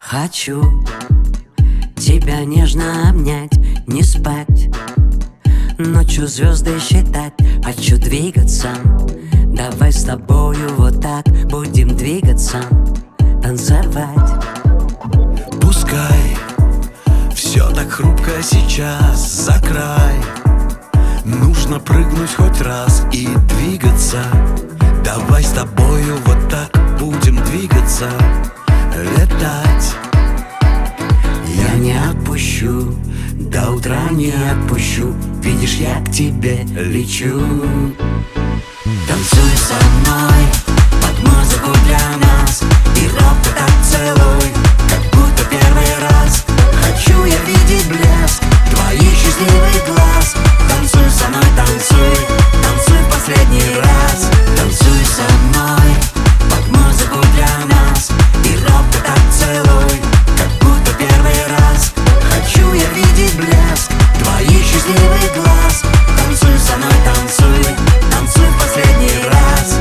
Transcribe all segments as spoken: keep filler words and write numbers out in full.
Хочу тебя нежно обнять, не спать, ночью звезды считать. Хочу двигаться, давай с тобою вот так будем двигаться, танцевать. Пускай все так хрупко сейчас, за край нужно прыгнуть хоть раз и двигаться. Давай с тобою вот так будем двигаться, летать. Я не отпущу, до утра не отпущу. Видишь, я к тебе лечу. Танцуй со мной под музыку для нас, и робко так целуй, как будто первый раз. Хочу я видеть блеск твоих счастливых глаз. Танцуй со мной, танцуй, танцуй в последний раз. Танцуй со мной под музыку для нас, и робко так целуй, как будто первый раз. Хочу я видеть блеск твоих счастливых глаз. Танцуй со мной, танцуй, танцуй в последний раз.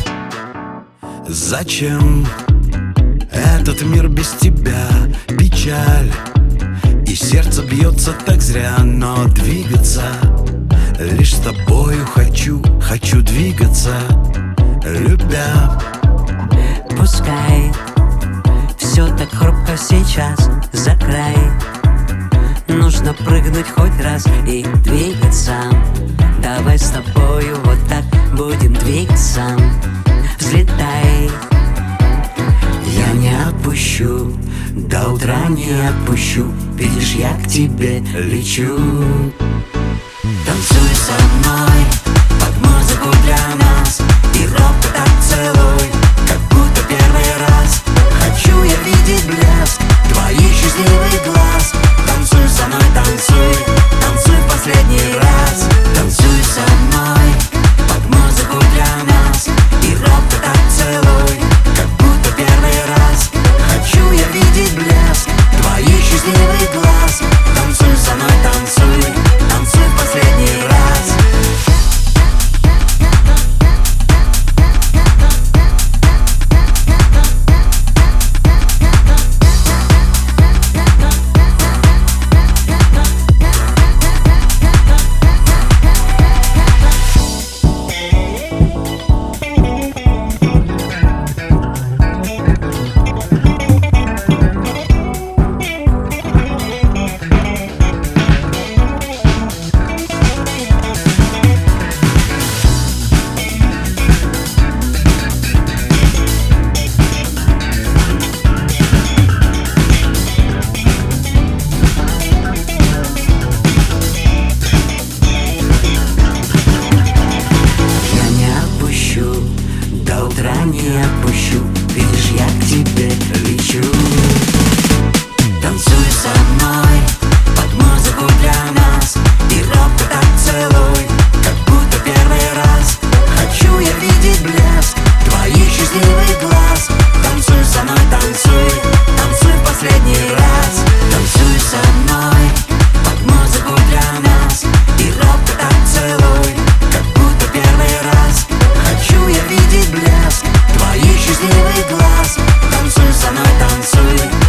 Зачем этот мир без тебя? Печаль, и сердце бьется так зря. Но двигаться лишь с тобою хочу, хочу двигаться, любя. Пускай все так хрупко сейчас, за край нужно прыгнуть хоть раз и двигаться. Давай с тобою вот так будем двигаться, взлетай. Я не отпущу, до утра не отпущу. Видишь, я к тебе лечу. Танцуй со мной под музыку для нас, и робко так целуй, как будто первый раз. Хочу я видеть блеск твоих счастливых глаз. Танцуй со мной, танцуй, танцуй в последний раз. Танцуй со мной под музыку для нас, и робко так целуй, как будто первый раз. Хочу я видеть блеск твоих счастливых глаз. Танцуй со мной, танцуй, танцуй в последний раз. До утра не отпущу, видишь, я к тебе лечу. Танцуй со мной под музыку для нас, и робко так целуй, как будто первый раз. Хочу я видеть блеск твоих счастливых глаз. Танцуй со мной, танцуй, танцуй в последний раз. Танцуй со мной под музыку для нас, и робко так целуй, как будто первый раз. Хочу я видеть блеск твоих счастливых глаз. Танцуй со мной, танцуй.